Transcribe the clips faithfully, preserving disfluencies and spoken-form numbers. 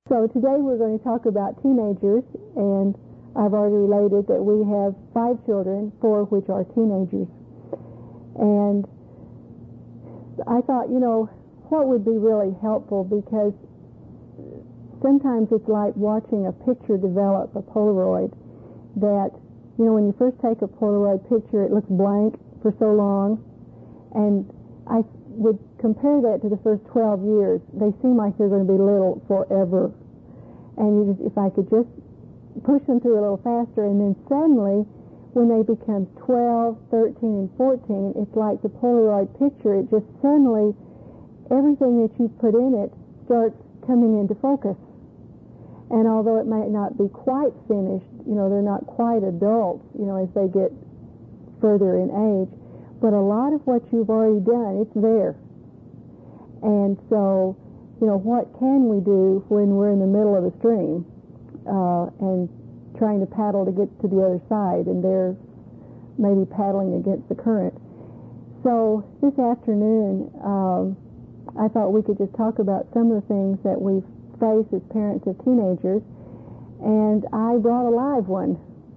So today we're going to talk about teenagers, and I've already related that we have five children, four of which are teenagers. And I thought, you know, what would be really helpful, because sometimes it's like watching a picture develop, a Polaroid, that, you know, when you first take a Polaroid picture, it looks blank for so long, and I would compare that to the first twelve years. They seem like they're going to be little forever. And you just, if I could just push them through a little faster, and then suddenly, when they become twelve, thirteen, and fourteen, it's like the Polaroid picture. It just suddenly, everything that you put in it starts coming into focus. And although it might not be quite finished, you know, they're not quite adults, you know, as they get further in age, but a lot of what you've already done, it's there. And so, you know, what can we do when we're in the middle of a stream uh, and trying to paddle to get to the other side, and they're maybe paddling against the current? So this afternoon, um, I thought we could just talk about some of the things that we've faced as parents of teenagers, and I brought a live one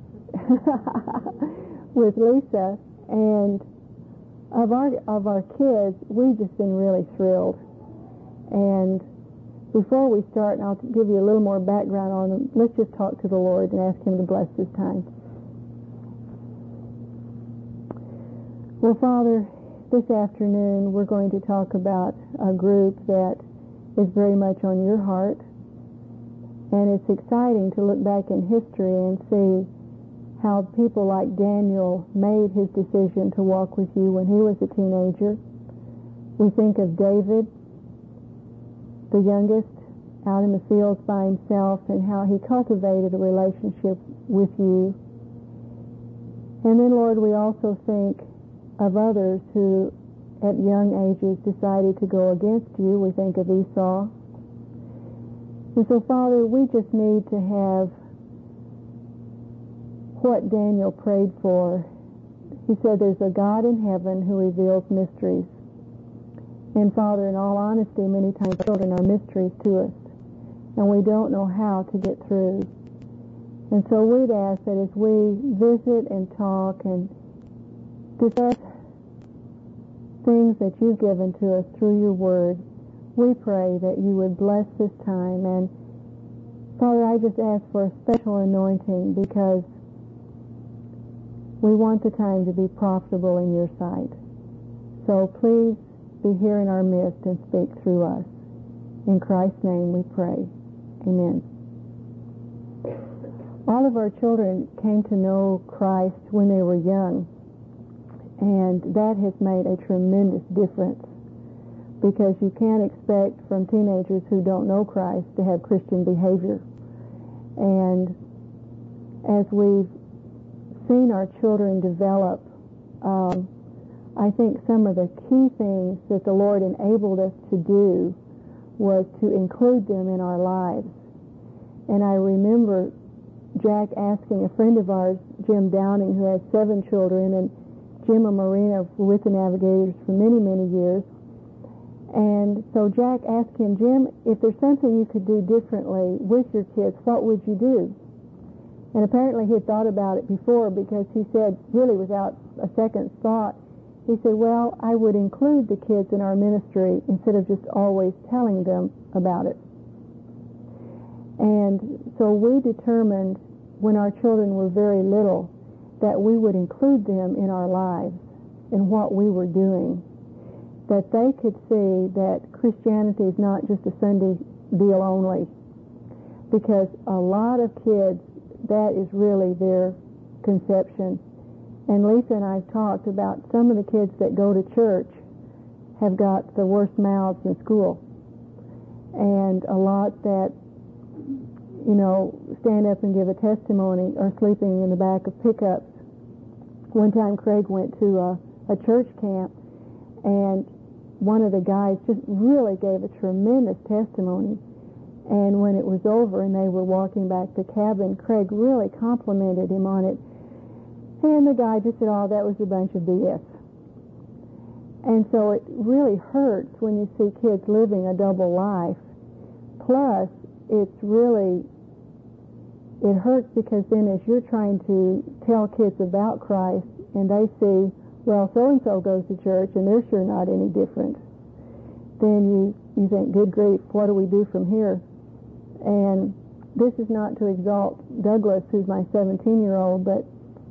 with Lisa. And of our of our kids, we've just been really thrilled. And before we start, and I'll give you a little more background on them, let's just talk to the Lord and ask Him to bless this time. Well, Father, this afternoon we're going to talk about a group that is very much on your heart, and it's exciting to look back in history and see how people like Daniel made his decision to walk with you when he was a teenager. We think of David, the youngest, out in the fields by himself, and how he cultivated a relationship with you. And then, Lord, we also think of others who at young ages decided to go against you. We think of Esau. And so, Father, we just need to have what Daniel prayed for. He said there's a God in heaven who reveals mysteries. And Father, in all honesty, many times children are mysteries to us, and we don't know how to get through. And so we'd ask that as we visit and talk and discuss things that you've given to us through your word, we pray that you would bless this time. And Father, I just ask for a special anointing, because we want the time to be profitable in your sight. So please be here in our midst and speak through us. In Christ's name we pray. Amen. All of our children came to know Christ when they were young, and that has made a tremendous difference, because you can't expect from teenagers who don't know Christ to have Christian behavior. And as we've seen our children develop, um, I think some of the key things that the Lord enabled us to do was to include them in our lives. And I remember Jack asking a friend of ours, Jim Downing, who has seven children, and Jim and Marina were with the Navigators for many, many years. And so Jack asked him, Jim, if there's something you could do differently with your kids, what would you do? And apparently he had thought about it before, because he said, really without a second thought, he said, well, I would include the kids in our ministry instead of just always telling them about it. And so we determined when our children were very little that we would include them in our lives, in what we were doing, that they could see that Christianity is not just a Sunday deal only, because a lot of kids, that is really their conception. And Lisa and I have talked about some of the kids that go to church have got the worst mouths in school, and a lot that, you know, stand up and give a testimony are sleeping in the back of pickups. One time Craig went to a, a church camp, and one of the guys just really gave a tremendous testimony. And when it was over and they were walking back to the cabin, Craig really complimented him on it. And the guy just said, oh, that was a bunch of B S. And so it really hurts when you see kids living a double life. Plus, it's really, it hurts because then as you're trying to tell kids about Christ and they see, well, so-and-so goes to church and they're sure not any different, then you, you think, good grief, what do we do from here? And this is not to exalt Douglas, who's my seventeen-year-old, but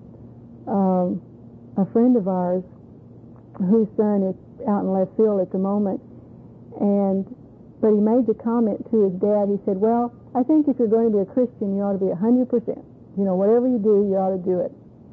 um, a friend of ours whose son is out in left field at the moment, and but he made the comment to his dad. He said, well, I think if you're going to be a Christian, you ought to be one hundred percent. You know, whatever you do, you ought to do it.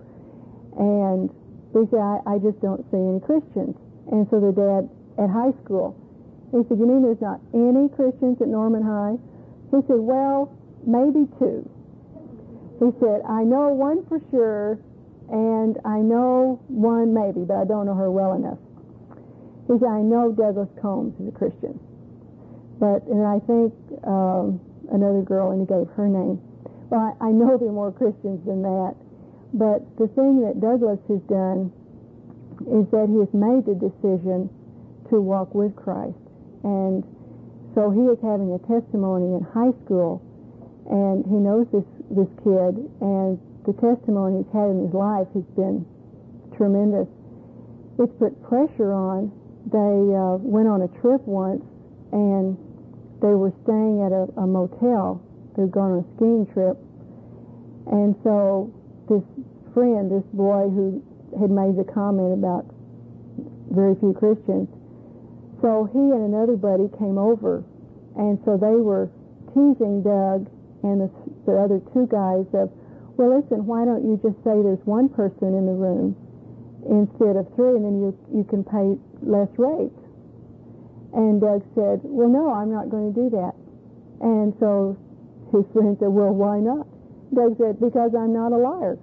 And he said, I, I just don't see any Christians. And so the dad, at high school, he said, you mean there's not any Christians at Norman High? He said, well, maybe two. He said, I know one for sure, and I know one maybe, but I don't know her well enough. He said, I know Douglas Combs is a Christian. But, and I think um, another girl, and he gave her name. Well, I, I know there are more Christians than that. But the thing that Douglas has done is that he has made the decision to walk with Christ. And so he is having a testimony in high school, and he knows this, this kid, and the testimony he's had in his life has been tremendous. It's put pressure on. They uh, went on a trip once, and they were staying at a, a motel. They'd gone on a skiing trip. And so this friend, this boy who had made the comment about very few Christians, so he and another buddy came over, and so they were teasing Doug and the, the other two guys of, well, listen, why don't you just say there's one person in the room instead of three, and then you you can pay less rate. And Doug said, well, no, I'm not going to do that. And so his friend said, well, why not? Doug said, because I'm not a liar.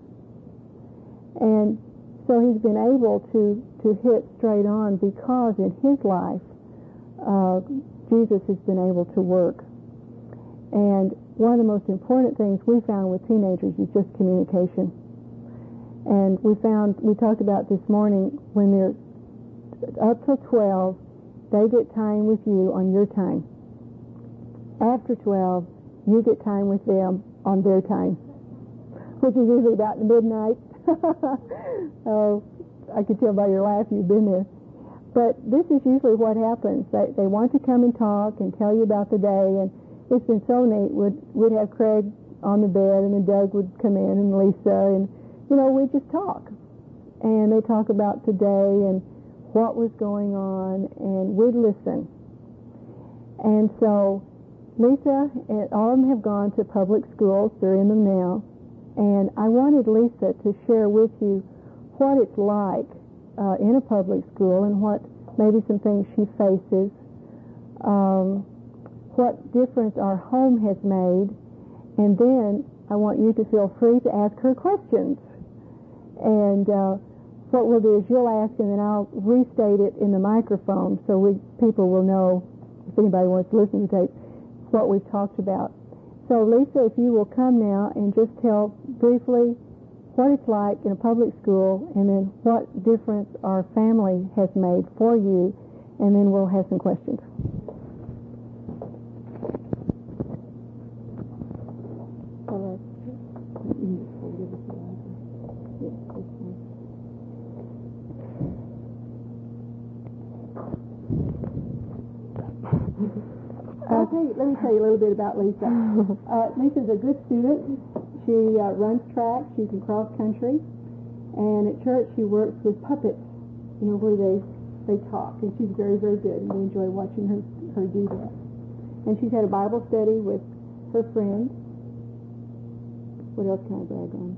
And so he's been able to, to hit straight on because in his life, uh, Jesus has been able to work. And one of the most important things we found with teenagers is just communication. And we found, we talked about this morning, when they're up till twelve, they get time with you on your time. After twelve, you get time with them on their time, which is usually about midnight. Oh, I could tell by your laugh you've been there. But this is usually what happens. They, they want to come and talk and tell you about the day, and it's been so neat. We'd, we'd have Craig on the bed, and then Doug would come in, and Lisa, and, you know, we'd just talk. And they talk about today and what was going on, and we'd listen. And so Lisa and all of them have gone to public schools. They're in them now. And I wanted Lisa to share with you what it's like uh, in a public school, and what maybe some things she faces, um, what difference our home has made, and then I want you to feel free to ask her questions. And uh, what we'll do is you'll ask, and then I'll restate it in the microphone so we people will know, if anybody wants to listen to the tape, what we've talked about. So Lisa, if you will come now and just tell briefly what it's like in a public school, and then what difference our family has made for you, and then we'll have some questions. I'll tell you, let me tell you a little bit about Lisa. Uh, Lisa's a good student. She uh, runs track. She's in cross country. And at church she works with puppets, you know, where they, they talk. And she's very, very good. And we enjoy watching her, her do that. And she's had a Bible study with her friends. What else can I brag on?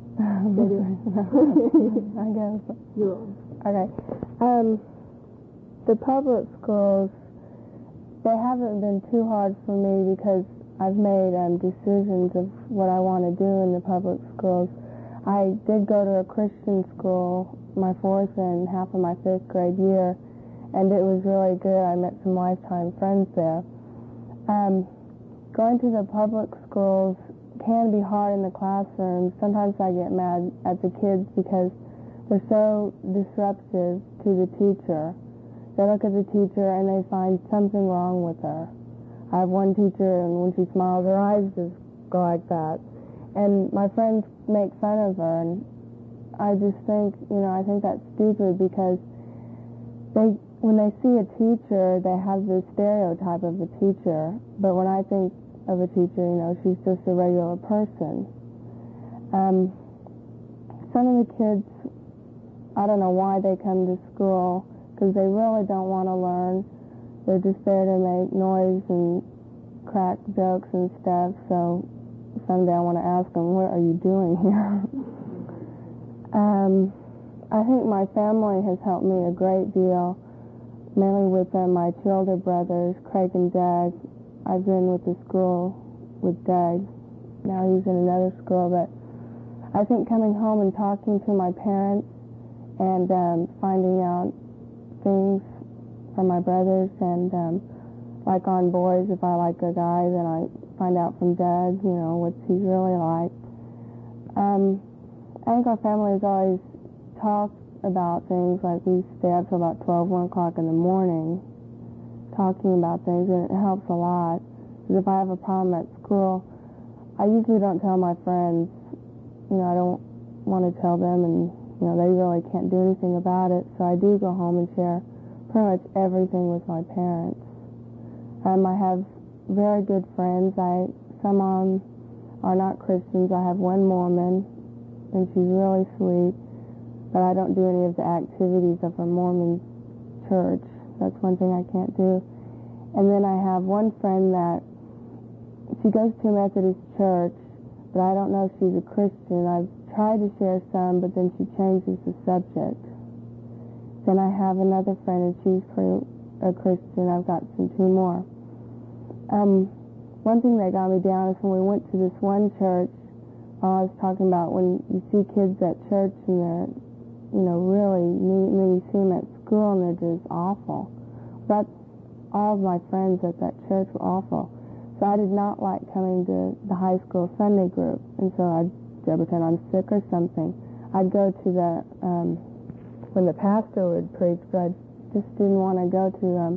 I guess. You're on. Okay. Um, the public schools, they haven't been too hard for me because I've made um, decisions of what I want to do in the public schools. I did go to a Christian school my fourth and half of my fifth grade year, and it was really good. I met some lifetime friends there. Um, going to the public schools can be hard in the classroom. Sometimes I get mad at the kids because they're so disruptive to the teacher. They look at the teacher and they find something wrong with her. I have one teacher, and when she smiles, her eyes just go like that. And my friends make fun of her, and I just think, you know, I think that's stupid because they, when they see a teacher, they have this stereotype of a teacher. But when I think of a teacher, you know, she's just a regular person. Um, some of the kids, I don't know why they come to school, because they really don't want to learn. They're just there to make noise and crack jokes and stuff. So someday I want to ask them, what are you doing here? um, I think my family has helped me a great deal, mainly with uh, my two older brothers, Craig and Doug. I've been with the school with Doug. Now he's in another school, but I think coming home and talking to my parents and um, finding out things from my brothers, and um, like on boys, if I like a guy, then I find out from Doug, you know, what he's really like. Um, I think our family has always talked about things, like we stay up till about twelve, one o'clock in the morning talking about things, and it helps a lot. Because if I have a problem at school, I usually don't tell my friends. You know, I don't want to tell them, and, you know, they really can't do anything about it. So I do go home and share pretty much everything with my parents. Um, I have very good friends. I some of them are not Christians. I have one Mormon, and she's really sweet, but I don't do any of the activities of a Mormon church. That's one thing I can't do. And then I have one friend that she goes to a Methodist church, but I don't know if she's a Christian. I've tried to share some, but then she changes the subject. Then I have another friend, and she's a Christian. I've got some two more. Um, one thing that got me down is when we went to this one church, I was talking about when you see kids at church and they're, you know, really neat, and then you see them at school and they're just awful. But all of my friends at that church were awful. So I did not like coming to the high school Sunday group, and so I'd pretend I'm sick or something. I'd go to the, um, when the pastor would preach, but I just didn't want to go to um,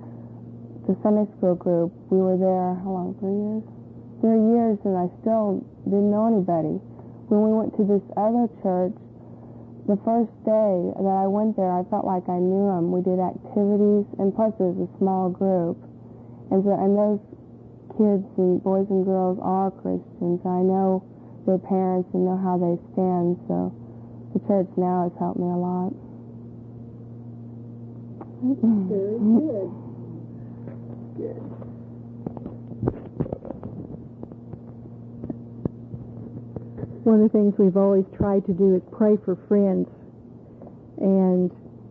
the Sunday school group. We were there, how long, three years? Three years, and I still didn't know anybody. When we went to this other church, the first day that I went there, I felt like I knew them. We did activities, and plus it was a small group. And so, and those kids and boys and girls are Christians. I know their parents and know how they stand, so the church now has helped me a lot. Very good. Good. One of the things we've always tried to do is pray for friends. And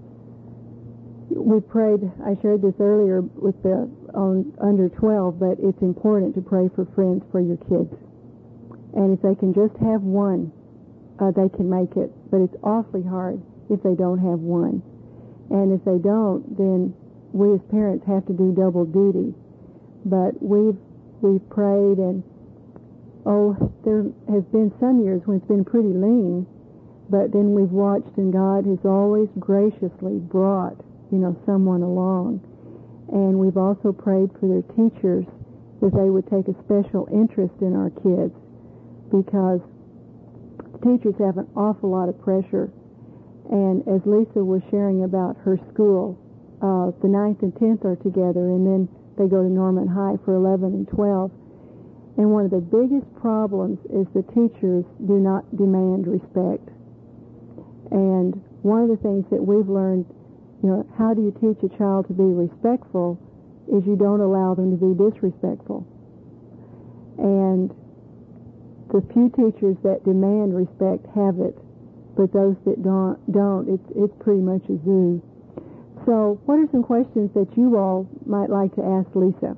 we prayed, I shared this earlier with the on under twelve, but it's important to pray for friends for your kids. And if they can just have one, uh, they can make it. But it's awfully hard if they don't have one. And if they don't, then we as parents have to do double duty. But we've we've prayed, and oh, there has been some years when it's been pretty lean, but then we've watched, and God has always graciously brought, you know, someone along. And we've also prayed for their teachers that they would take a special interest in our kids, because teachers have an awful lot of pressure. And as Lisa was sharing about her school, uh, the ninth and tenth are together, and then they go to Norman High for eleven and twelve. And one of the biggest problems is the teachers do not demand respect. And one of the things that we've learned, you know, how do you teach a child to be respectful, is you don't allow them to be disrespectful. And the few teachers that demand respect have it, but those that don't, don't it's, it's pretty much a zoo. So what are some questions that you all might like to ask Lisa?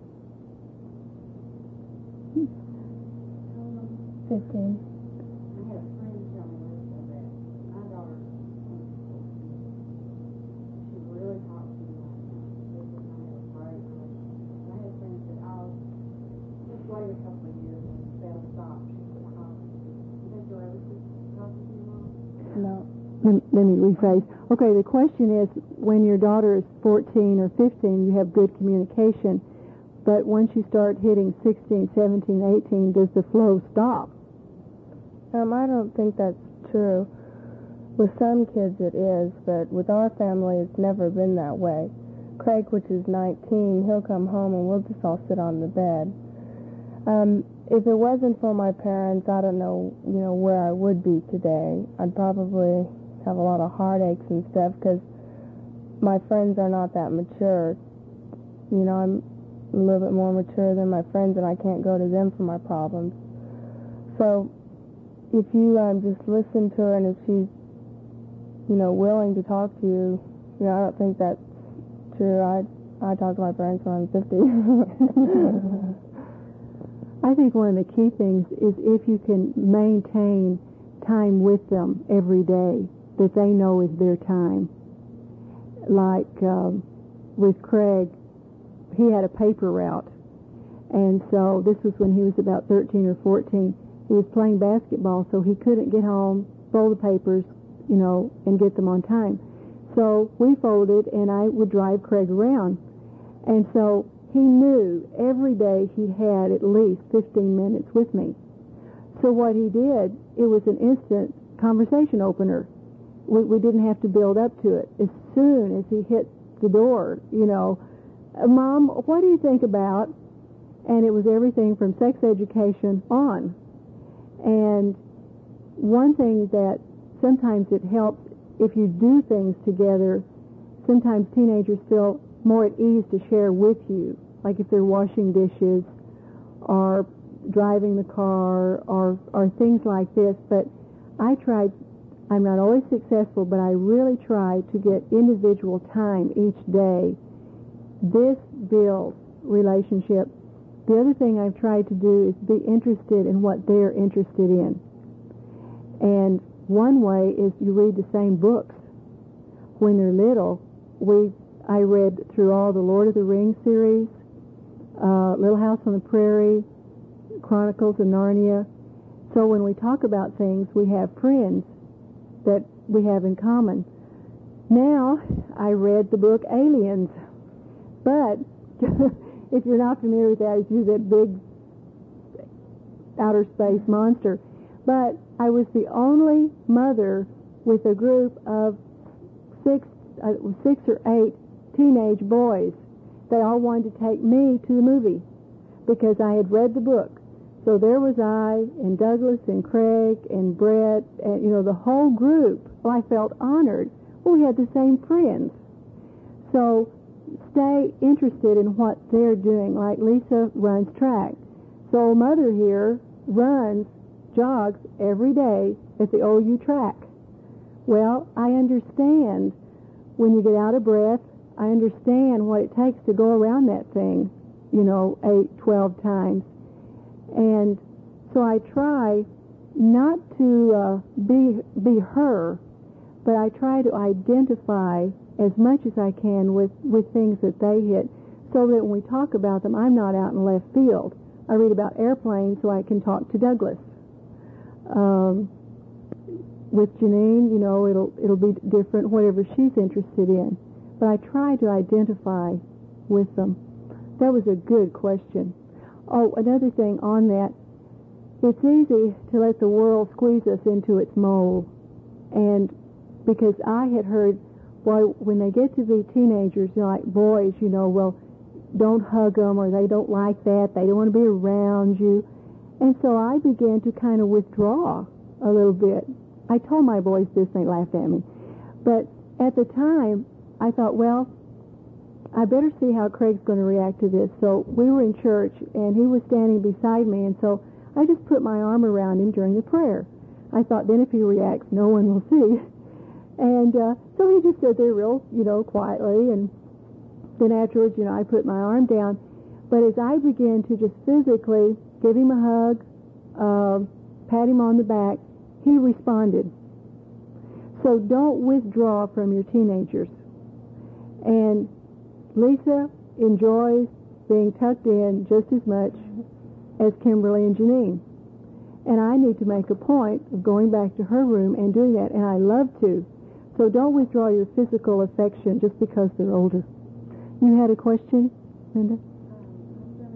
Fifteen. I had a friend tell me Lisa that my daughter's homeschooled. She really talked to me like this, and I had a great relationship. I had friends that I'll just wait a couple of years and they'll stop. She quit talking to me. You think you'll ever quit talking to your mom? No. Let, let me rephrase. Okay, the question is, when your daughter is fourteen or fifteen, you have good communication. But once you start hitting sixteen, seventeen, eighteen, does the flow stop? Um, I don't think that's true. With some kids it is, but with our family it's never been that way. Craig, which is nineteen, he'll come home and we'll just all sit on the bed. Um, if it wasn't for my parents, I don't know, you know, where I would be today. I'd probably have a lot of heartaches and stuff because my friends are not that mature. You know, I'm a little bit more mature than my friends, and I can't go to them for my problems. So if you um, just listen to her, and if she's, you know, willing to talk to you, you know, I don't think that's true. I I talk to my parents when I'm fifty. I think one of the key things is if you can maintain time with them every day that they know is their time. Like um, with Craig, he had a paper route, and so this was when he was about thirteen or fourteen. He was playing basketball, so he couldn't get home, fold the papers, you know, and get them on time. So we folded, and I would drive Craig around. And so he knew every day he had at least fifteen minutes with me. So what he did, it was an instant conversation opener. We, we didn't have to build up to it. As soon as he hit the door, you know, Mom, what do you think about? And it was everything from sex education on. And one thing that sometimes it helps if you do things together, sometimes teenagers feel more at ease to share with you, like if they're washing dishes or driving the car or, or things like this. But I tried, I'm not always successful, but I really try to get individual time each day. This builds relationship. The other thing I've tried to do is be interested in what they're interested in. And one way is you read the same books. When they're little, we I read through all the Lord of the Rings series, uh, Little House on the Prairie, Chronicles of Narnia. So when we talk about things, we have friends that we have in common. Now, I read the book Aliens, but if you're not familiar with that, it's that big outer space monster. But I was the only mother with a group of six, uh, six or eight teenage boys. They all wanted to take me to the movie because I had read the book. So there was I and Douglas and Craig and Brett and, you know, the whole group. Well, I felt honored. Well, we had the same friends. So stay interested in what they're doing. Like Lisa runs track. So Mother here runs, jogs every day at the O U track. Well, I understand when you get out of breath. I understand what it takes to go around that thing, you know, eight, twelve times. And so I try not to uh, be be her, but I try to identify as much as I can with, with things that they hit, so that when we talk about them, I'm not out in left field. I read about airplanes so I can talk to Douglas. Um, with Janine, you know, it'll it'll be different, whatever she's interested in. But I try to identify with them. That was a good question. Oh, another thing on that, it's easy to let the world squeeze us into its mold. And because I had heard, well, when they get to be teenagers, they're like boys, you know, well, don't hug them, or they don't like that, they don't want to be around you. And so I began to kind of withdraw a little bit. I told my boys this, and they laughed at me. But at the time, I thought, well, I better see how Craig's going to react to this. So we were in church, and he was standing beside me, and so I just put my arm around him during the prayer. I thought, then if he reacts, no one will see. And uh, so he just stood there real, you know, quietly, and then afterwards, you know, I put my arm down. But as I began to just physically give him a hug, uh, pat him on the back, he responded. So don't withdraw from your teenagers. And Lisa enjoys being tucked in just as much as Kimberly and Janine. And I need to make a point of going back to her room and doing that, and I love to. So don't withdraw your physical affection just because they're older. You had a question, Linda? Um,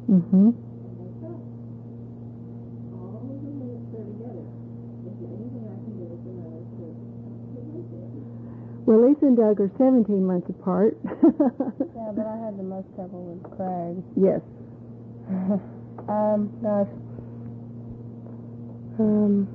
Mm-hmm. And they stop. All of the minutes they're together. Is there anything I can do with the mother to put Lisa in? Well, Lisa and Doug are seventeen months apart. Yeah, but I had the most trouble with Craig. Yes. um, gosh. Um,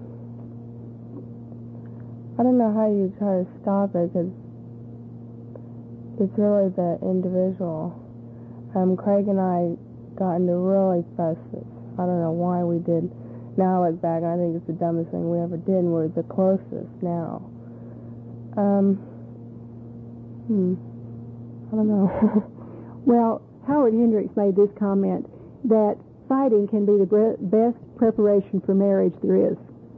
I don't know how you try to stop it, because it's really the individual. Um, Craig and I got into really fusses. I don't know why we did. Now I look back, I think it's the dumbest thing we ever did, and we're the closest now. Um, hmm, I don't know. Well, Howard Hendricks made this comment that fighting can be the bre- best preparation for marriage there is.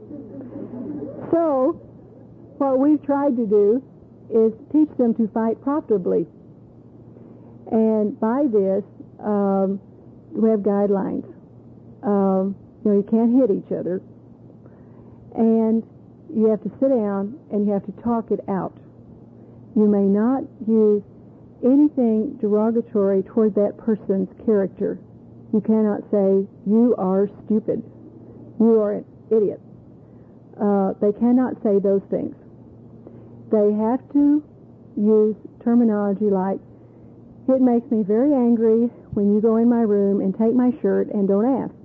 So, what we've tried to do is teach them to fight profitably. And by this, um, we have guidelines. Um, you know, you can't hit each other. And you have to sit down and you have to talk it out. You may not use anything derogatory toward that person's character. You cannot say, you are stupid. You are an idiot. Uh, they cannot say those things. They have to use terminology like, it makes me very angry when you go in my room and take my shirt and don't ask.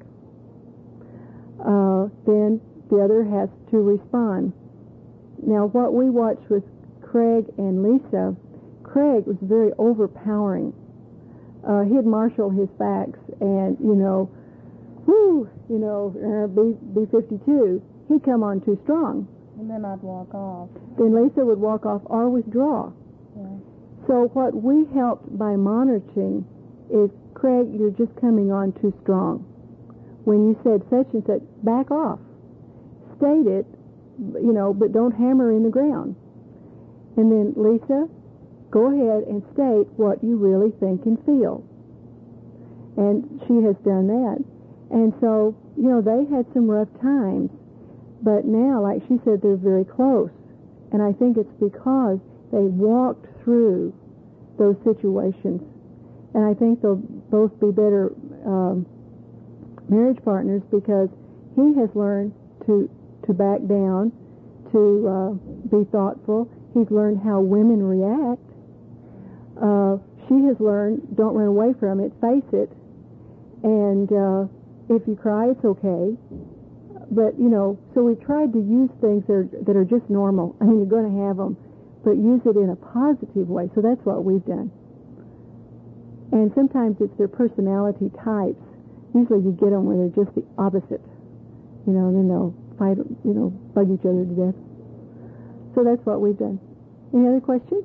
Uh, then the other has to respond. Now, what we watched with Craig and Lisa, Craig was very overpowering. Uh, he'd marshal his facts and, you know, whoo, you know, uh, B, B fifty-two, he'd come on too strong. And then I'd walk off. Then Lisa would walk off or withdraw. Yeah. So what we helped by monitoring is, Craig, you're just coming on too strong. When you said such and such, back off. State it, you know, but don't hammer in the ground. And then, Lisa, go ahead and state what you really think and feel. And she has done that. And so, you know, they had some rough times. But now, like she said, they're very close. And I think it's because they walked through those situations. And I think they'll both be better um, marriage partners because he has learned to to back down, to uh, be thoughtful. He's learned how women react. Uh, she has learned, don't run away from it, face it. And uh, if you cry, it's okay. But, you know, so we tried to use things that are, that are just normal. I mean, you're going to have them, but use it in a positive way. So that's what we've done. And sometimes it's their personality types. Usually you get them where they're just the opposite. You know, and then they'll fight, you know, bug each other to death. So that's what we've done. Any other questions?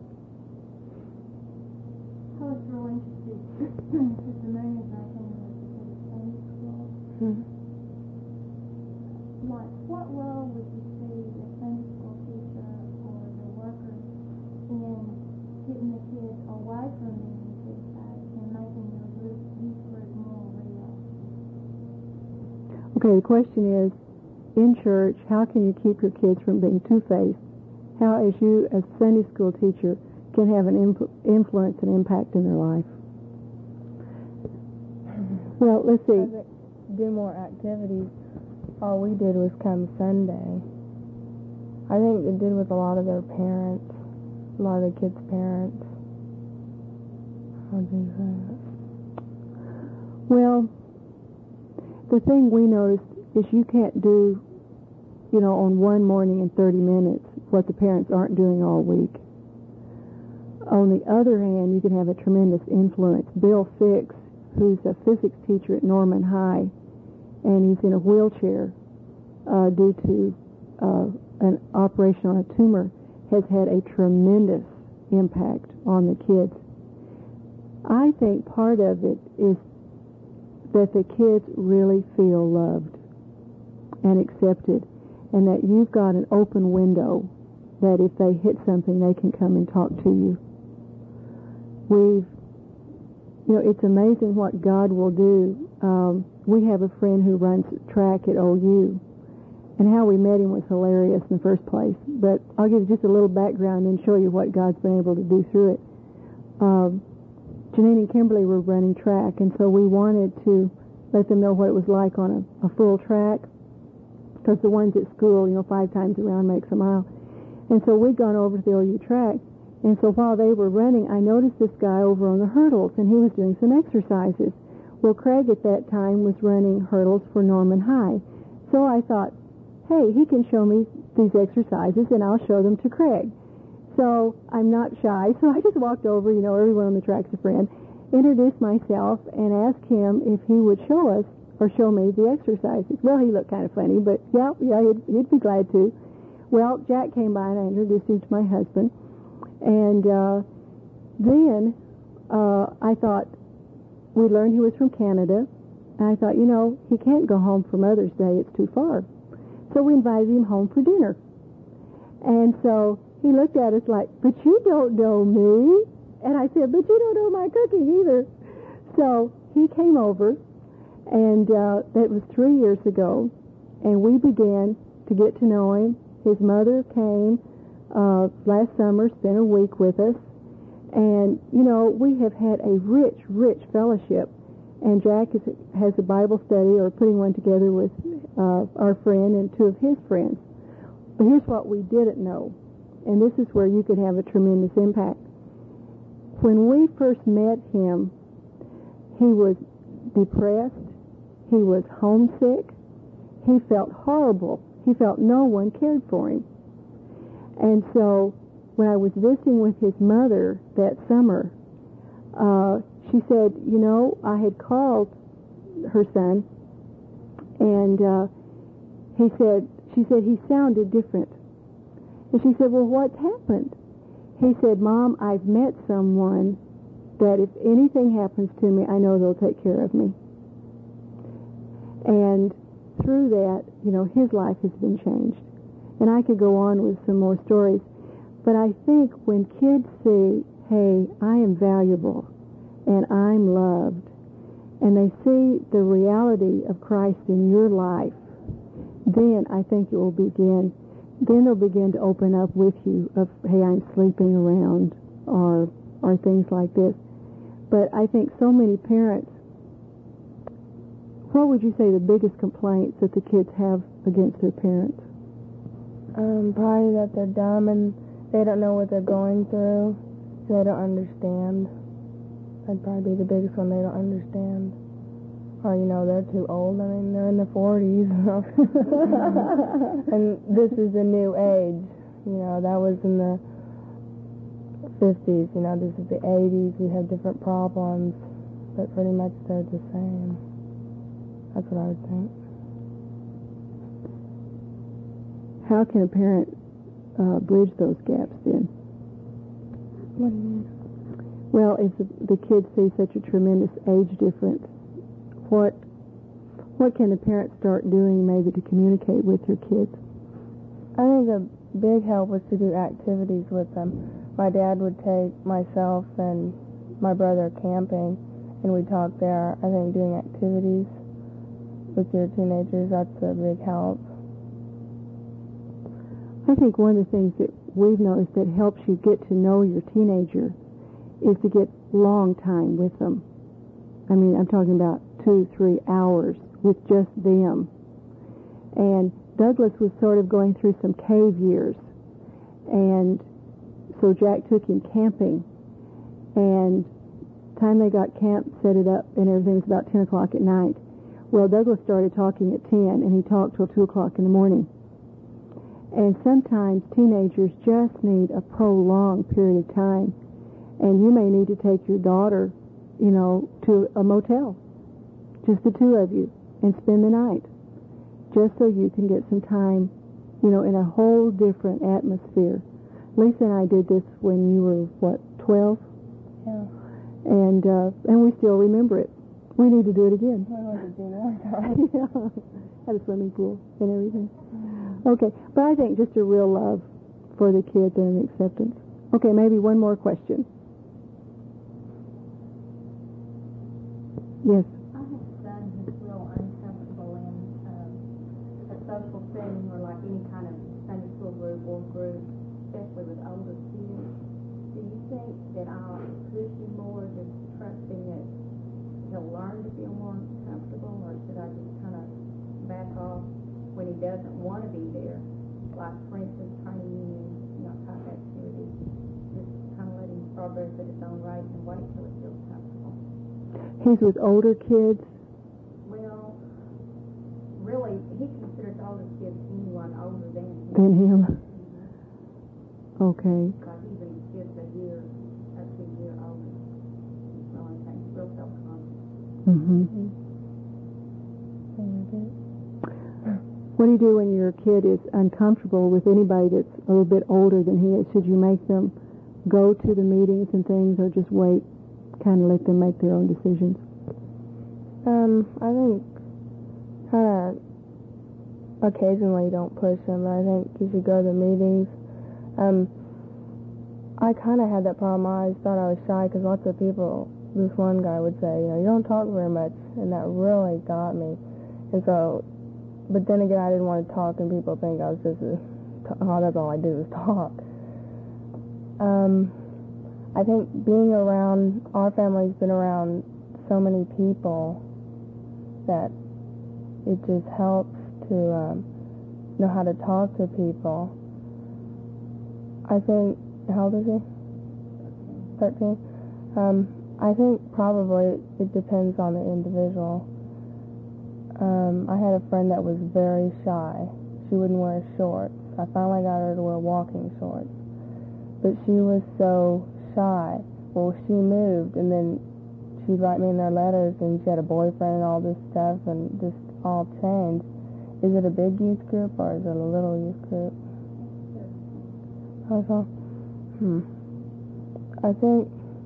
I was real interested because the man is back in the Sunday school. Mm-hmm. Like, what role would you see the Sunday school teacher or the workers in getting the kids away from being too fast and making the youth group more real? Okay, the question is, in church, how can you keep your kids from being two-faced? How, as you, as Sunday school teacher, can have an imp- influence and impact in their life? Well, let's see. Do more activities. All we did was come Sunday. I think it did with a lot of their parents, a lot of the kids' parents. How do that? Well, the thing we noticed is you can't do, you know, on one morning in thirty minutes what the parents aren't doing all week. On the other hand, you can have a tremendous influence. Bill Fix, who's a physics teacher at Norman High, and he's in a wheelchair uh, due to uh, an operation on a tumor, has had a tremendous impact on the kids. I think part of it is that the kids really feel loved and accepted, and that you've got an open window that if they hit something, they can come and talk to you. We've, you know, it's amazing what God will do. Um, we have a friend who runs track at O U, and how we met him was hilarious in the first place. But I'll give you just a little background and show you what God's been able to do through it. Um, Janine and Kimberly were running track, and so we wanted to let them know what it was like on a, a full track, because the ones at school, you know, five times around makes a mile. And so we'd gone over to the O U track, and so while they were running, I noticed this guy over on the hurdles, and he was doing some exercises. Well, Craig at that time was running hurdles for Norman High. So I thought, hey, he can show me these exercises, and I'll show them to Craig. So I'm not shy, so I just walked over, you know, everyone on the track's a friend, introduced myself, and asked him if he would show us, or show me the exercises. Well, he looked kind of funny, but yeah, yeah, he'd, he'd be glad to. Well, Jack came by, and I introduced him to my husband, and uh, then uh, I thought, we learned he was from Canada, and I thought, you know, he can't go home for Mother's Day, it's too far. So we invited him home for dinner. And so he looked at us like, but you don't know me. And I said, but you don't know my cooking either. So he came over, and uh, that was three years ago, and we began to get to know him. His mother came uh, last summer, spent a week with us, and, you know, we have had a rich, rich fellowship. And Jack is, has a Bible study, or putting one together with uh, our friend and two of his friends. But here's what we didn't know, and this is where you could have a tremendous impact. When we first met him, he was depressed, he was homesick, he felt horrible, he felt no one cared for him. And so when I was visiting with his mother that summer, uh, she said, you know, I had called her son, and uh, he said, she said, he sounded different. And she said, well, what's happened? He said, Mom, I've met someone that if anything happens to me, I know they'll take care of me. And through that, you know, his life has been changed. And I could go on with some more stories. But I think when kids see, hey, I am valuable and I'm loved, and they see the reality of Christ in your life, then I think it will begin, then they'll begin to open up with you of, hey, I'm sleeping around, or or things like this. But I think so many parents, what would you say the biggest complaints that the kids have against their parents? Um, probably that they're dumb and they don't know what they're going through. They don't understand. That'd probably be the biggest one. They don't understand. Or, you know, they're too old. I mean, they're in their forties. And this is a new age. You know, that was in the fifties. You know, this is the eighties. We have different problems. But pretty much they're the same. That's what I would think. How can a parent uh, bridge those gaps then? What do you mean? Well, if the, the kids see such a tremendous age difference, what what can the parents start doing maybe to communicate with their kids? I think a big help was to do activities with them. My dad would take myself and my brother camping, and we'd talk there. I think doing activities with your teenagers, that's a big help. I think one of the things that we've noticed that helps you get to know your teenager is to get long time with them. I mean, I'm talking about two, three hours with just them. And Douglas was sort of going through some cave years. And so Jack took him camping. And time they got camp, set it up, and everything was about ten o'clock at night. Well, Douglas started talking at ten, and he talked till two o'clock in the morning. And sometimes teenagers just need a prolonged period of time. And you may need to take your daughter, you know, to a motel, just the two of you, and spend the night, just so you can get some time, you know, in a whole different atmosphere. Lisa and I did this when you were, what, twelve? Yeah. And uh, and we still remember it. We need to do it again. I want to do more time. Yeah. Had a swimming pool and everything. Okay, but I think just a real love for the kids and an acceptance. Okay, maybe one more question. Yes. I have a son who's real uncomfortable in um, a social setting or like any kind of Sunday school group or group, especially with older kids. Do you think that I'll push him more to trust doesn't want to be there. Like, for instance, training and, you know, type activities. Just kind of letting Strawberry at its own rate and wait till it feels comfortable. He's with older kids? Well, really, he considers older kids anyone older than him. Than him? Mm-hmm. Okay. Like even kids a year, up to a year older. He's really things real self-conscious. Mm-hmm. What do you do when your kid is uncomfortable with anybody that's a little bit older than he is? Should you make them go to the meetings and things, or just wait, kind of let them make their own decisions? Um, I think kind of occasionally don't push them. I think you should go to meetings. Um, I kind of had that problem. I always thought I was shy because lots of people, this one guy would say, you know, you don't talk very much, and that really got me. And so, but then again, I didn't want to talk, and people think I was just, a, oh, that's all I do is talk. Um, I think being around, our family's been around so many people that it just helps to um, know how to talk to people. I think, how old is he? thirteen. Um, I think probably it depends on the individual. Um, I had a friend that was very shy. She wouldn't wear shorts. I finally got her to wear walking shorts. But she was so shy. Well, she moved, and then she'd write me in their letters, and she had a boyfriend and all this stuff, and just all changed. Is it a big youth group, or is it a little youth group? I thought, hmm. I think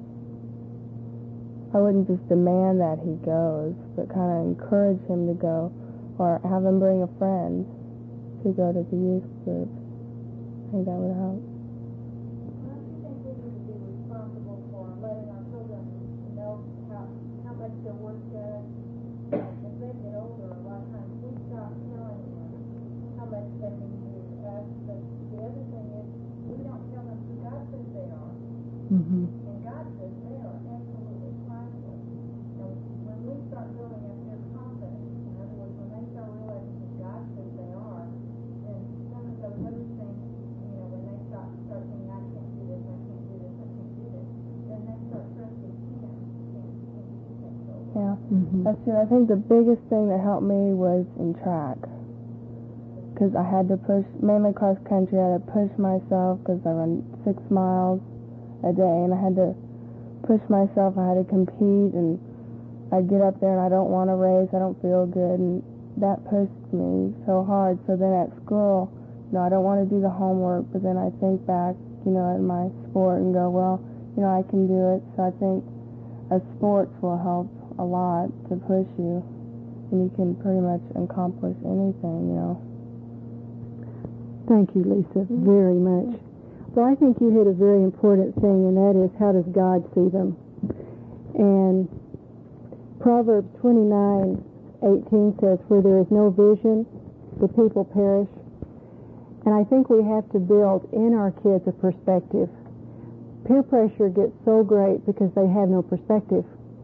I wouldn't just demand that he goes, but kind of encourage him to go, or have him bring a friend to go to the youth group. I think that would help. Well, I think we need to be responsible for letting our children know how, how much their work does. As they get older, a lot of times we stop telling them how much they mean to us, but the other thing is we don't tell them who God says they are. Mm-hmm. And God says they are absolutely priceless. And when we start building up their confidence, in other words, when they start realizing who God says they are, then some of those other things, you know, when they start, start thinking, I can't do this, I can't do this, I can't do this, then they start trusting Him and He takes over. Yeah, Mm-hmm. that's true. I think the biggest thing that helped me was in track. Because I had to push, mainly cross country, I had to push myself because I run six miles a day, and I had to push myself. I had to compete, and I'd get up there and I don't want to race, I don't feel good, and that pushed me so hard. So then at school, you know, I don't want to do the homework, but then I think back, you know, at my sport and go, well, you know, I can do it. So I think a sports will help a lot to push you, and you can pretty much accomplish anything, you know. Thank you, Lisa, mm-hmm. very much. Well, I think you hit a very important thing, and that is, how does God see them? And Proverbs twenty-nine eighteen says, where there is no vision, the people perish. And I think we have to build in our kids a perspective. Peer pressure gets so great because they have no perspective.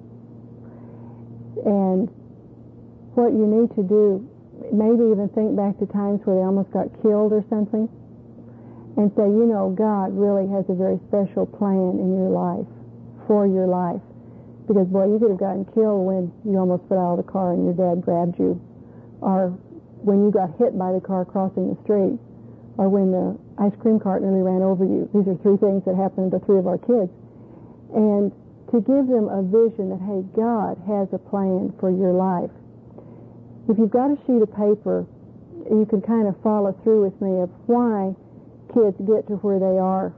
And what you need to do, maybe even think back to times where they almost got killed or something, and say, you know, God really has a very special plan in your life, for your life. Because, boy, you could have gotten killed when you almost fell out of the car and your dad grabbed you, or when you got hit by the car crossing the street, or when the ice cream cart nearly ran over you. These are three things that happened to three of our kids. And to give them a vision that, hey, God has a plan for your life. If you've got a sheet of paper, you can kind of follow through with me of why kids get to where they are.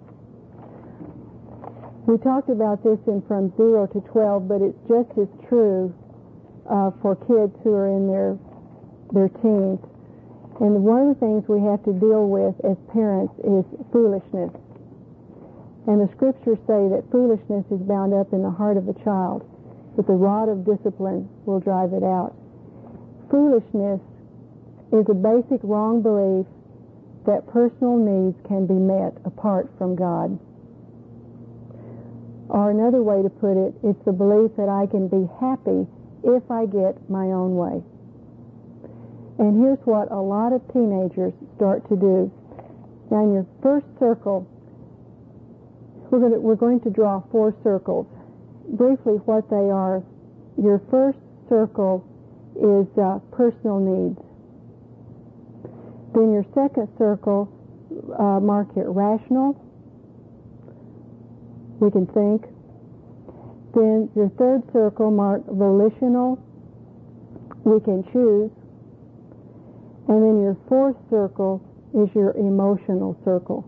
We talked about this in from zero to twelve, but it's just as true uh, for kids who are in their their teens. And one of the things we have to deal with as parents is foolishness. And the scriptures say that foolishness is bound up in the heart of the child, but the rod of discipline will drive it out. Foolishness is a basic wrong belief that personal needs can be met apart from God. Or another way to put it, it's the belief that I can be happy if I get my own way. And here's what a lot of teenagers start to do. Now, in your first circle, we're going to, we're going to draw four circles. Briefly, what they are, your first circle is uh, personal needs. Then your second circle, uh, mark it rational. We can think. Then your third circle, mark volitional. We can choose. And then your fourth circle is your emotional circle.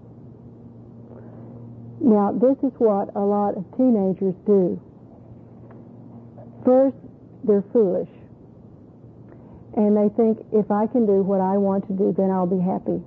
Now, this is what a lot of teenagers do. First, they're foolish. And they think, if I can do what I want to do, then I'll be happy.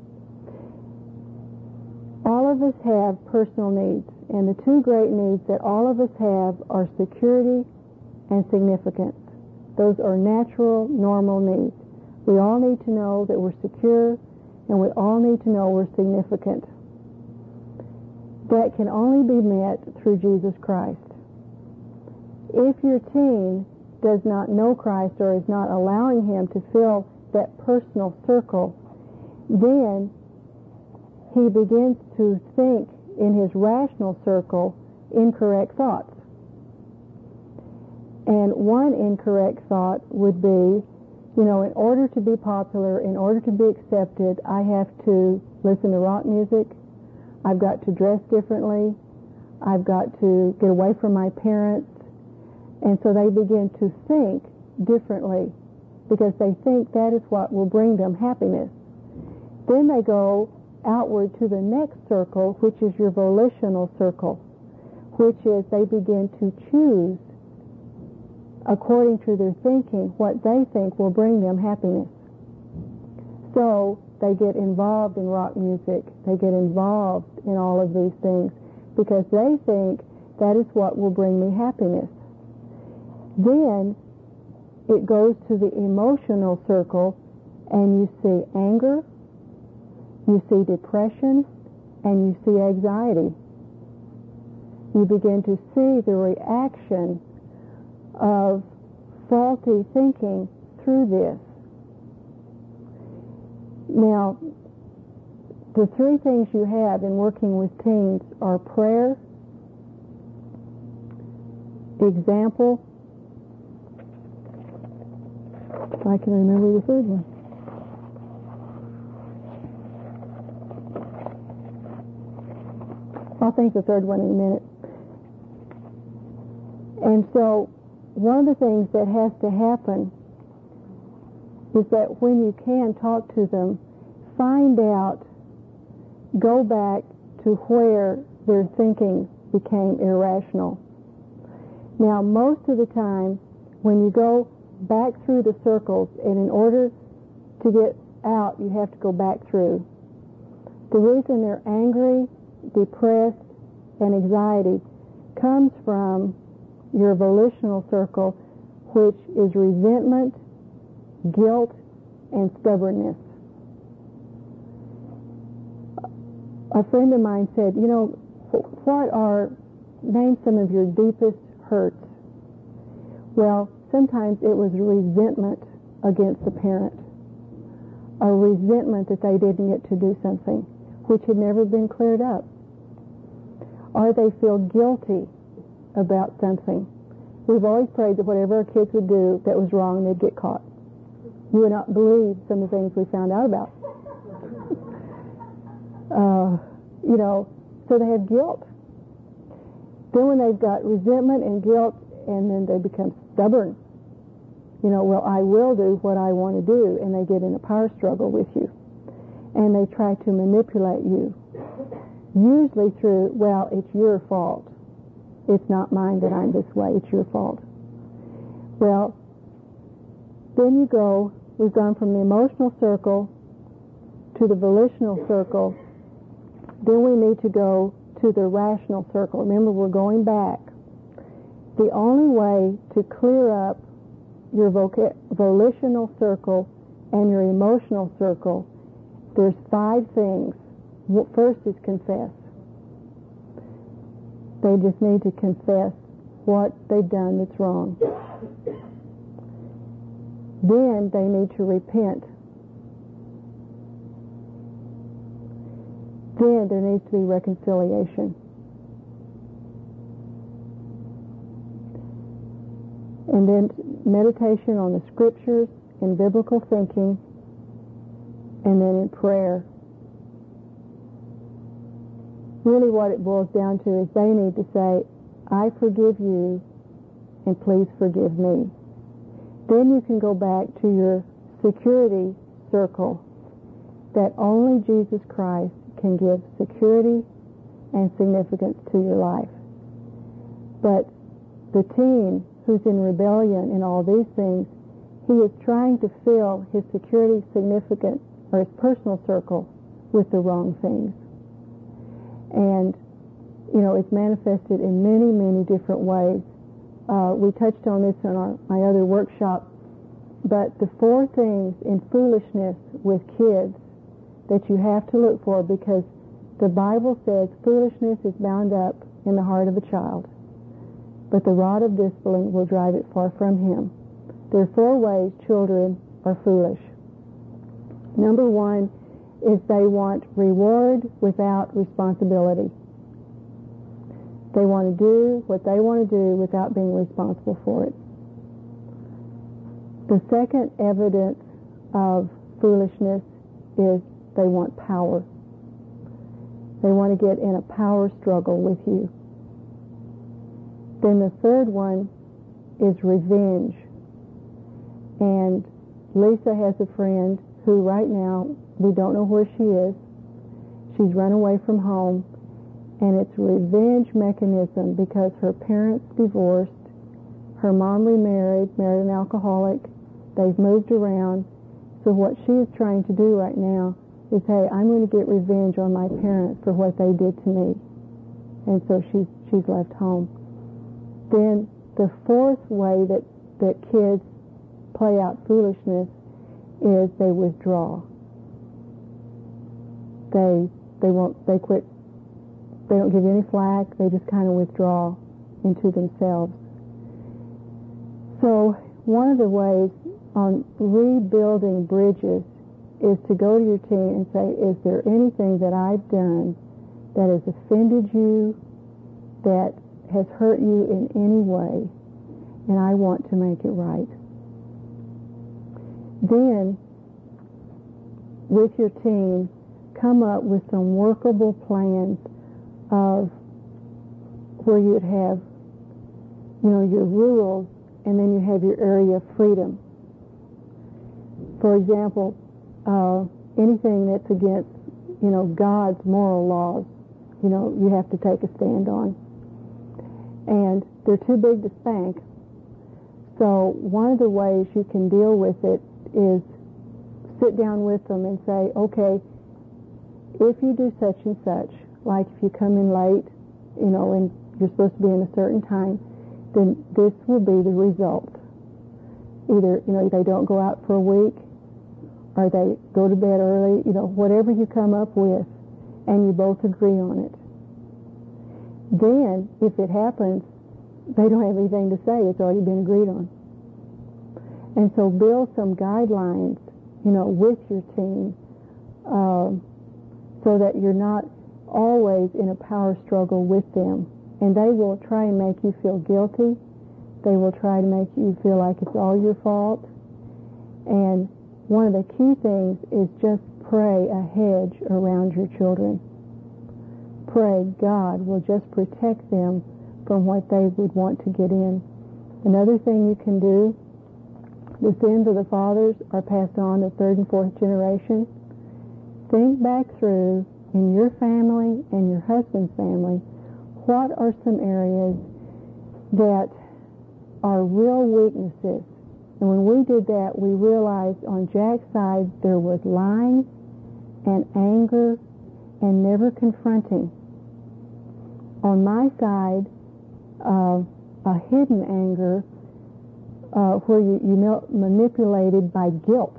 All of us have personal needs, and the two great needs that all of us have are security and significance. Those are natural, normal needs. We all need to know that we're secure, and we all need to know we're significant. That can only be met through Jesus Christ. If your teen does not know Christ or is not allowing him to fill that personal circle, then he begins to think in his rational circle incorrect thoughts. And one incorrect thought would be, you know, in order to be popular, in order to be accepted, I have to listen to rock music, I've got to dress differently, I've got to get away from my parents. And so they begin to think differently because they think that is what will bring them happiness. Then they go outward to the next circle, which is your volitional circle, which is they begin to choose according to their thinking what they think will bring them happiness. So they get involved in rock music, they get involved in all of these things because they think that is what will bring me happiness. Then it goes to the emotional circle, and you see anger, you see depression, and you see anxiety. You begin to see the reaction of faulty thinking through this. Now, the three things you have in working with teens are prayer, example, if I can remember the third one. I'll think the third one in a minute. And so one of the things that has to happen is that when you can talk to them, find out, go back to where their thinking became irrational. Now, most of the time, when you go back through the circles, and in order to get out, you have to go back through. The reason they're angry, depressed, and anxiety comes from your volitional circle, which is resentment, guilt, and stubbornness. A friend of mine said, you know, what are, name some of your deepest hurts? Well, sometimes it was resentment against the parent, a resentment that they didn't get to do something which had never been cleared up. Or they feel guilty about something. We've always prayed that whatever our kids would do that was wrong, they'd get caught. You would not believe some of the things we found out about. uh, you know, so they have guilt. Then when they've got resentment and guilt, and then they become stubborn. You know, well, I will do what I want to do, and they get in a power struggle with you. And they try to manipulate you. Usually through, well, it's your fault. It's not mine that I'm this way, it's your fault. Well, then you go, we've gone from the emotional circle to the volitional circle. Then we need to go to the rational circle. Remember, we're going back. The only way to clear up your voca- volitional circle and your emotional circle, there's five things. First is confess. They just need to confess what they've done that's wrong. then they need to repent. Then there needs to be reconciliation. And then meditation on the scriptures and biblical thinking, and then in prayer. Really what it boils down to is they need to say, I forgive you, and please forgive me. Then you can go back to your security circle, that only Jesus Christ can give security and significance to your life. But the teen who's in rebellion in all these things, he is trying to fill his security, significance, or his personal circle with the wrong things. And, you know, it's manifested in many, many different ways. Uh, we touched on this in our, my other workshop, but the four things in foolishness with kids that you have to look for, because the Bible says foolishness is bound up in the heart of a child, but the rod of discipline will drive it far from him. There are four ways children are foolish. Number one is they want reward without responsibility. They want to do what they want to do without being responsible for it. The second evidence of foolishness is they want power. They want to get in a power struggle with you. Then the third one is revenge. And Lisa has a friend who right now, we don't know where she is. She's run away from home, and it's a revenge mechanism because her parents divorced, her mom remarried, married an alcoholic, they've moved around. So what she is trying to do right now is, hey, I'm going to get revenge on my parents for what they did to me. And so she's she's left home. Then the fourth way that, that kids play out foolishness is they withdraw. They they won't they quit. They don't give you any flack. They just kind of withdraw into themselves. So one of the ways on rebuilding bridges is to go to your teen and say, is there anything that I've done that has offended you, that has hurt you in any way, and I want to make it right. Then, with your team, come up with some workable plans of where you'd have, you know, your rules, and then you have your area of freedom. For example, uh, anything that's against, you know, God's moral laws, you know, you have to take a stand on. And they're too big to spank. So one of the ways you can deal with it is sit down with them and say, okay, if you do such and such, like if you come in late, you know, and you're supposed to be in a certain time, then this will be the result. Either, you know, they don't go out for a week, or they go to bed early, you know, whatever you come up with, and you both agree on it. Then, if it happens, they don't have anything to say. It's already been agreed on. And so build some guidelines, you know, with your team, um, so that you're not always in a power struggle with them. And they will try and make you feel guilty. They will try to make you feel like it's all your fault. And one of the key things is just pray a hedge around your children. Pray God will just protect them from what they would want to get in. Another thing you can do, the sins of the fathers are passed on to third and fourth generation. Think back through in your family and your husband's family, what are some areas that are real weaknesses? And when we did that, we realized on Jack's side there was lying and anger and never confronting. On my side, uh, a hidden anger uh, where you, you know, manipulated by guilt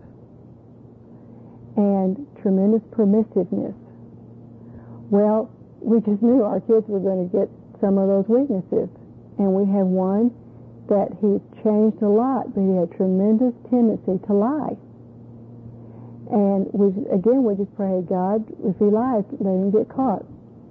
and tremendous permissiveness. Well, we just knew our kids were going to get some of those weaknesses. And we have one that he's changed a lot, but he had tremendous tendency to lie. And we, again, we just pray, God, if he lies, let him get caught.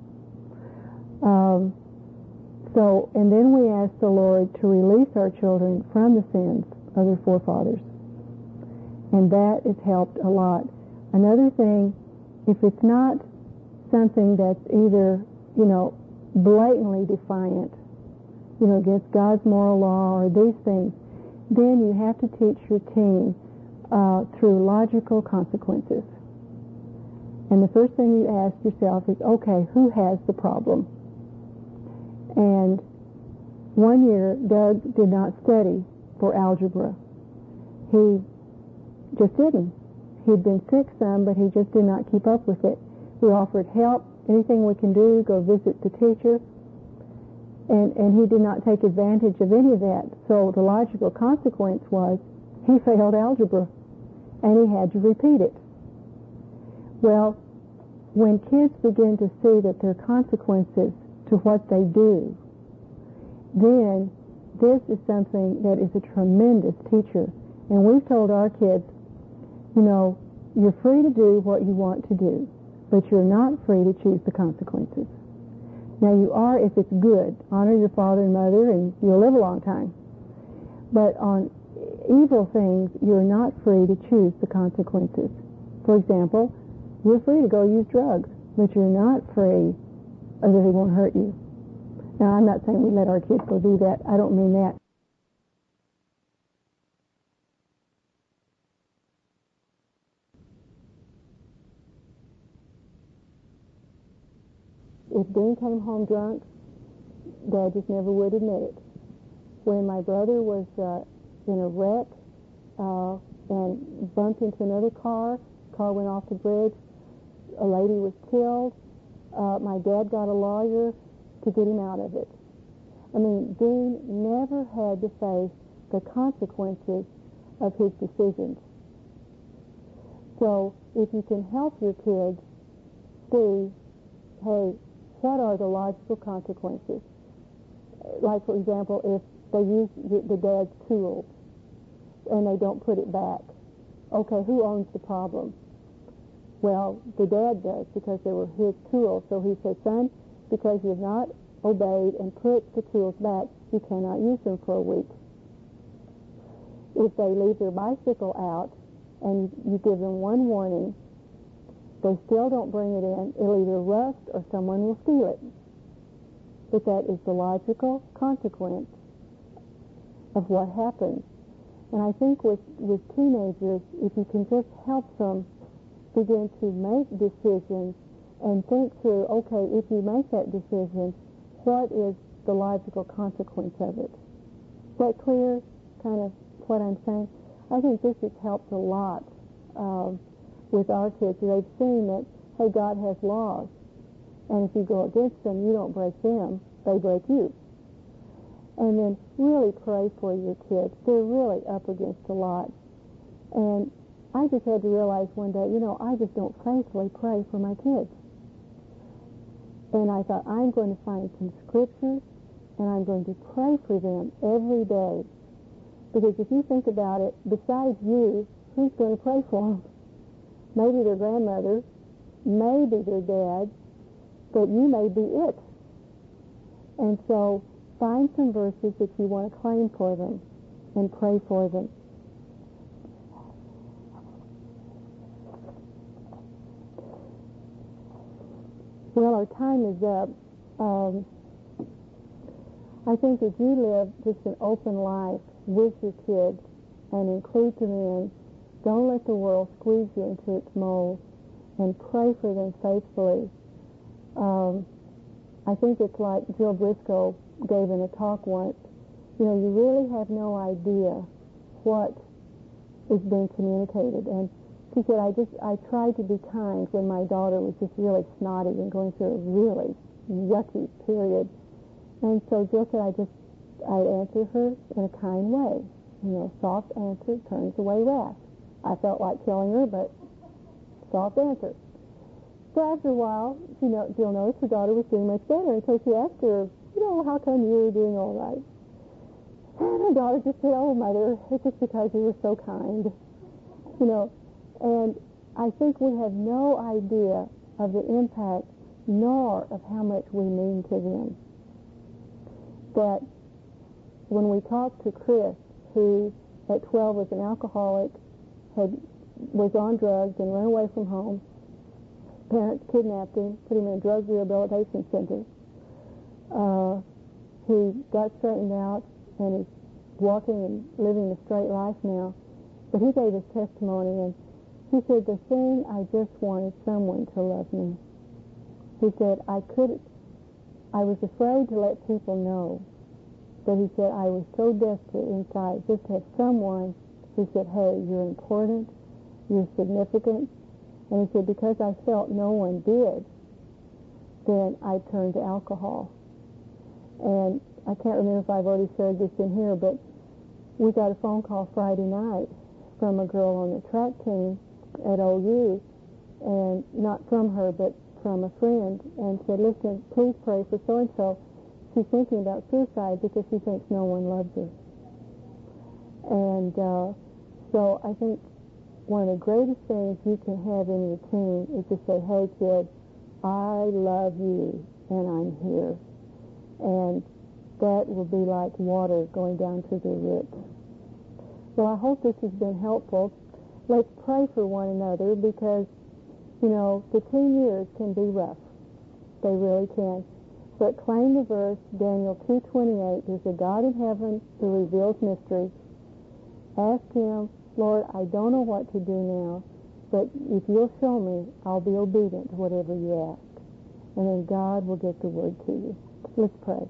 Um, so, and then we ask the Lord to release our children from the sins of their forefathers. And that has helped a lot. Another thing, if it's not something that's either, you know, blatantly defiant, you know, against God's moral law or these things, then you have to teach your teen uh, through logical consequences. And the first thing you ask yourself is, okay, who has the problem? And one year, Doug did not study for algebra. He just didn't. He'd been sick some, but he just did not keep up with it. We offered help, anything we can do, go visit the teacher, and, and he did not take advantage of any of that. So the logical consequence was he failed algebra, and he had to repeat it. Well, when kids begin to see that there are consequences to what they do, then this is something that is a tremendous teacher. And we've told our kids, you know, you're free to do what you want to do, but you're not free to choose the consequences. Now you are if it's good. Honor your father and mother and you'll live a long time. But on evil things, you're not free to choose the consequences. For example, you're free to go use drugs, but you're not free that it won't hurt you. Now I'm not saying we let our kids go do that. I don't mean that. If Dean came home drunk, Dad just never would admit it. When my brother was uh, in a wreck uh, and bumped into another car, car went off the bridge, a lady was killed, uh, my dad got a lawyer to get him out of it. I mean, Dean never had to face the consequences of his decisions. So if you can help your kids see, hey, what are the logical consequences? Like, for example, if they use the, the dad's tools and they don't put it back, okay, who owns the problem? Well, the dad does because they were his tools. So he said, son, because you've not obeyed and put the tools back, you cannot use them for a week. If they leave their bicycle out and you give them one warning, they still don't bring it in, it'll either rust or someone will steal it. But that is the logical consequence of what happens. And I think with, with teenagers, if you can just help them begin to make decisions and think through, okay, if you make that decision, what is the logical consequence of it? Is that clear, kind of what I'm saying? I think this has helped a lot um, with our kids. They've seen that, hey, God has laws, and if you go against them, you don't break them, they break you. And then really pray for your kids. They're really up against a lot. And I just had to realize one day, you know, I just don't faithfully pray for my kids. And I thought, I'm going to find some scriptures, and I'm going to pray for them every day. Because if you think about it, besides you, who's going to pray for them? Maybe their grandmother, maybe their dad, but you may be it. And so find some verses that you want to claim for them and pray for them. Well, our time is up. Um, I think if you live just an open life with your kids and include them in, don't let the world squeeze you into its mold, and pray for them faithfully. Um, I think it's like Jill Briscoe gave in a talk once. You know, you really have no idea what is being communicated. And she said, I just, I tried to be kind when my daughter was just really snotty and going through a really yucky period. And so Jill said, I just, I answer her in a kind way. You know, soft answer turns away wrath. I felt like killing her, but soft answer. So after a while, you know, Jill noticed her daughter was doing much better, and so she asked her, you know, how come you're doing all right? And my daughter just said, "Oh, Mother, it's just because you were so kind." You know, and I think we have no idea of the impact nor of how much we mean to them. That when we talked to Chris, who at twelve was an alcoholic, had was on drugs and ran away from home, parents kidnapped him, put him in a drug rehabilitation center. Uh, he got straightened out and is walking and living a straight life now. But he gave his testimony, and he said, "The thing I just wanted someone to love me." He said, I could, I was afraid to let people know. But he said, I was so desperate inside just to have someone who said, "Hey, you're important, you're significant." And he said, because I felt no one did, then I turned to alcohol. And I can't remember if I've already shared this in here, but we got a phone call Friday night from a girl on the track team at O U, and not from her, but from a friend, and said, "Listen, please pray for so-and-so. She's thinking about suicide because she thinks no one loves her." And uh, so I think one of the greatest things you can have in your team is to say, "Hey, kid, I love you, and I'm here." And that will be like water going down to their roots. Well, I hope this has been helpful. Let's pray for one another because, you know, the teen years can be rough. They really can. But claim the verse, Daniel two twenty-eight, there's a God in heaven who reveals mysteries. Ask him, "Lord, I don't know what to do now, but if you'll show me, I'll be obedient to whatever you ask." And then God will get the word to you. Let's pray.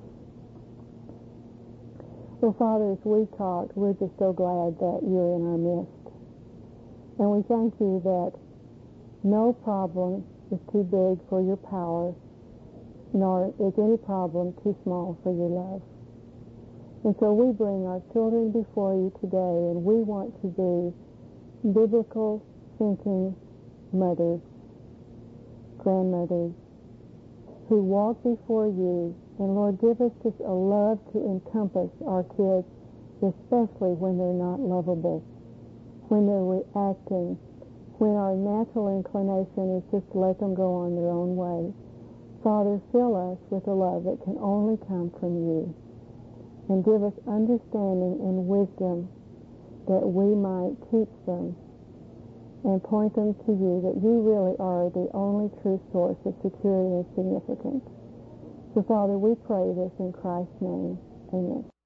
Well, Father, as we talked, we're just so glad that you're in our midst. And we thank you that no problem is too big for your power, nor is any problem too small for your love. And so we bring our children before you today, and we want to be biblical thinking mothers, grandmothers, who walk before you. And Lord, give us just a love to encompass our kids, especially when they're not lovable, when they're reacting, when our natural inclination is just to let them go on their own way. Father, fill us with a love that can only come from you, and give us understanding and wisdom that we might teach them and point them to you, that you really are the only true source of security and significance. So, Father, we pray this in Christ's name. Amen.